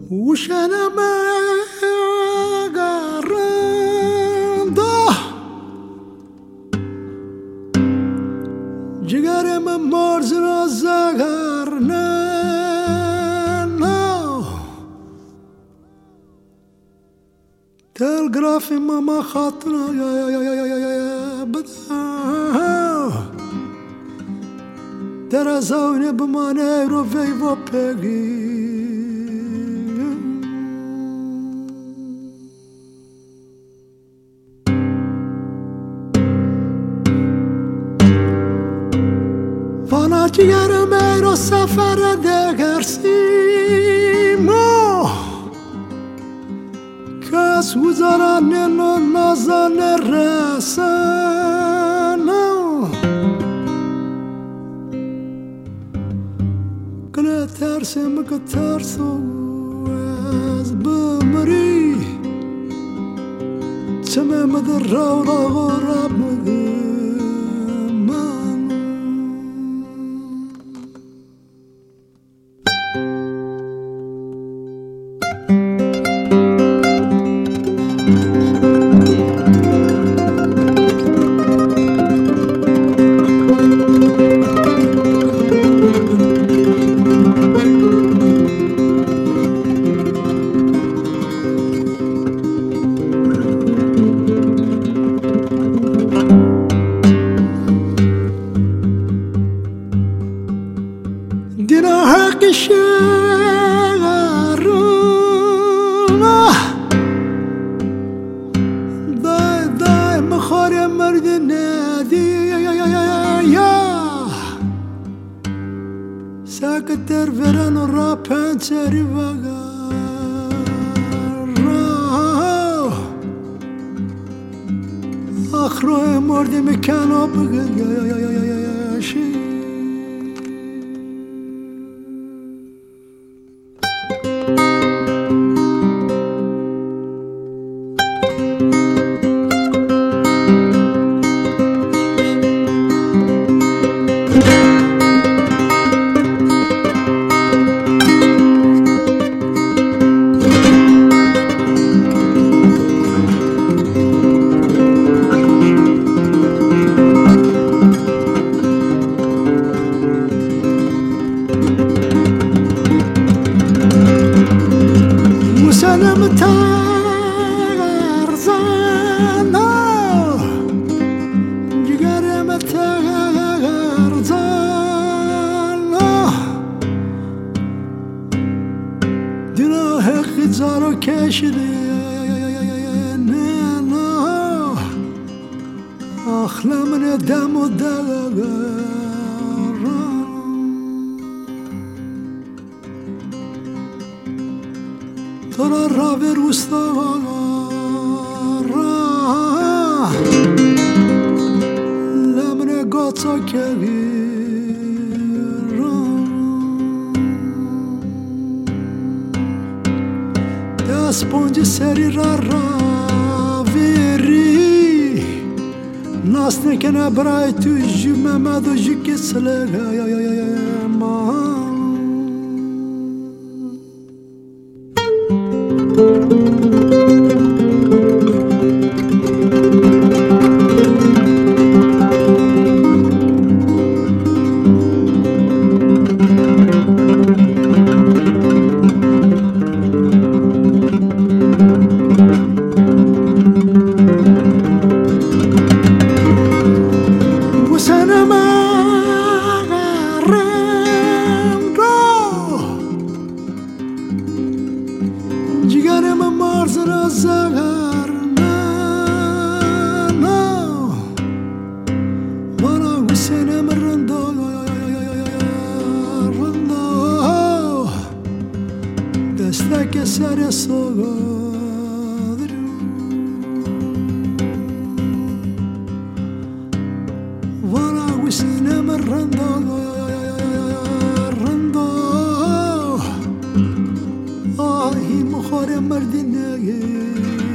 وشنا ما قرنده جگر من مرز را زگرنه تلگراف ماما خاطر بده در از آینه بمانه رو وی و پگی وانا جگرم ای رو سفر دگر سیمو کس وزاران نو نازان رسانو کنه ترسم که ترسو از بمری چمه مدر رو را غراب مگه دینا حق شهرونه دای مخوری مرد ندی ساکتر ورن و را پنچری وگر آخروی مردی مکنو بگشی سلام ترزانا جگرم ترزانا دینا حقی زارو کشیده نه اخلامن دم و دلگر ترا راوی روستا را لمنه گاتا کبیر دست پونج سری را راویری ناس نکنه برای تو جو ممد و جو کسله جگرم مرز را زگرنه وانا حسینم رندو دستک سر سوگادر وانا حسینم رندو آهی مخور مردی نگه